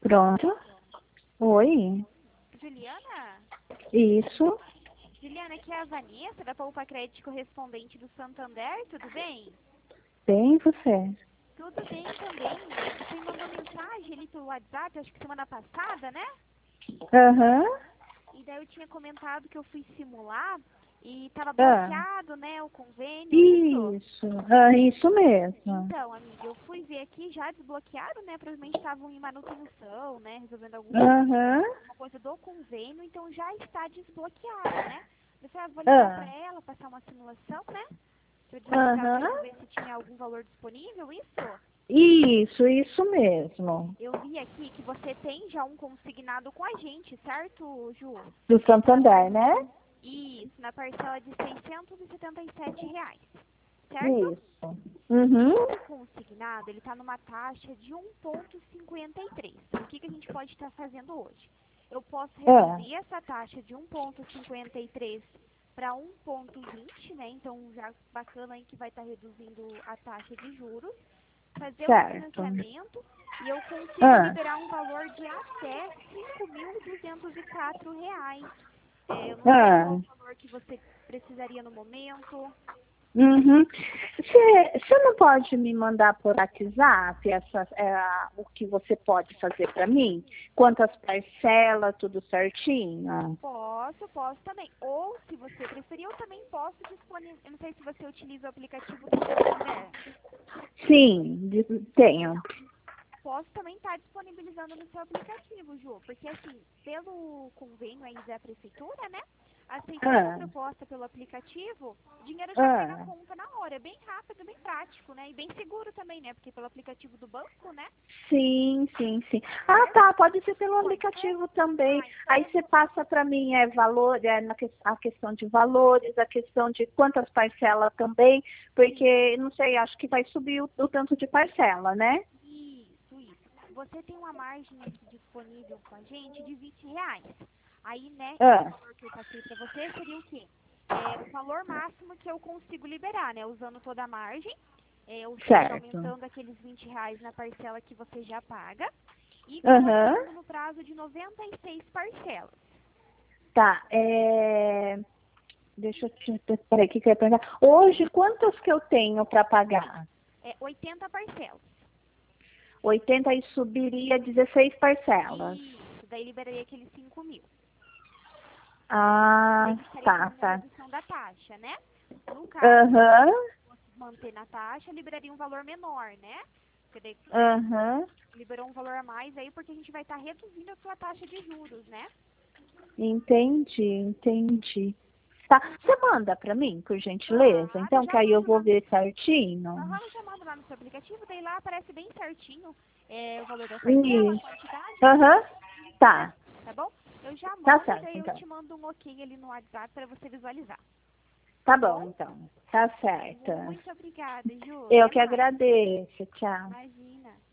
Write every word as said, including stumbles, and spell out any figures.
Pronto. Oi. Juliana? Isso. Juliana, aqui é a Vanessa, da Poupa Crédito Correspondente do Santander, tudo bem? Bem, você? Tudo bem também. Você me mandou mensagem ali pelo WhatsApp, acho que semana passada, né? Aham. E daí eu tinha comentado que eu fui simular e estava Ah. bloqueado, né, o convênio, isso? Isso. Ah, isso mesmo. Então, amiga, eu fui ver aqui, já desbloquearam, né? Provavelmente estavam em manutenção, né? Resolvendo algum, Aham. alguma coisa do convênio, então já está desbloqueado, né? Eu falei, ah, vou ligar para Ah. ela, passar uma simulação, né? Para desbloquear para Aham. eu ver se tinha algum valor disponível, isso? Isso, isso mesmo. Eu vi aqui que você tem já um consignado com a gente, certo, Ju? Do Na par... Santander, né? Isso, na parcela de seiscentos e setenta e sete reais, certo? Isso. Uhum. Esse consignado, ele está numa taxa de um vírgula cinquenta e três. O que, que a gente pode estar fazendo hoje? Eu posso Ah. reduzir essa taxa de um vírgula cinquenta e três para um vírgula vinte, né? Então, já bacana aí que vai estar reduzindo a taxa de juros. Fazer o Certo. refinanciamento e eu consigo Ah. liberar um valor de até cinco mil duzentos e quatro reais. É, eu não sei qual Ah. o valor que você precisaria no momento. Uhum. Você não pode me mandar por WhatsApp essa, é, o que você pode fazer para mim? Quantas parcelas, tudo certinho? Posso, posso também. Ou, se você preferir, eu também posso disponibilizar. Eu não sei se você utiliza o aplicativo do Santander. Sim, de- tenho. Posso também estar disponibilizando no seu aplicativo, Ju. Porque, assim, pelo convênio aí da prefeitura, né? Aceitando a Ah, proposta pelo aplicativo, o dinheiro já cai na ah. conta na hora. É bem rápido, bem prático, né? E bem seguro também, né? Porque pelo aplicativo do banco, né? Sim, sim, sim. Ah, Certo? tá, pode ser pelo Pode ser? aplicativo também. Ah, Aí então, você passa para mim é valor, é na que- a questão de valores, a questão de quantas parcelas também, sim. porque não sei, acho que vai subir o, o tanto de parcela, né? Isso, isso. Você tem uma margem aqui disponível com a gente de vinte reais. Aí, né, esse Ah, valor que eu passei para você seria o quê? É o valor máximo que eu consigo liberar, né? Usando toda a margem, é, ou seja, certo. aumentando aqueles vinte reais na parcela que você já paga e Aham. colocando no prazo de noventa e seis parcelas. Tá, é... deixa eu te... Peraí, o que que eu ia perguntar? Hoje, quantas que eu tenho para pagar? É oitenta parcelas. Oitenta e subiria dezesseis parcelas. Isso, daí liberaria aqueles cinco mil. Daí Ah, estaria tá, fazendo a tá. redução da taxa, né? No caso, Aham, manter na taxa, liberaria um valor menor, né? Porque daí aham. liberou um valor a mais aí porque a gente vai estar reduzindo a sua taxa de juros, né? Entendi, entendi. Tá, você manda para mim, por gentileza? Claro, Então, que já aí eu mando lá vou no. ver certinho. Aham, já mando lá no seu aplicativo, daí lá aparece bem certinho é, o valor da parcela, a Isso. quantidade, né? Aham, E quiser, tá. tá bom? Eu já Tá mando e certo, daí eu então. te mando um ok ali no WhatsApp para você visualizar, Tá tá bom, bom? então. Tá certo. Muito obrigada, Ju. Eu Até que mais. agradeço. Tchau. Imagina.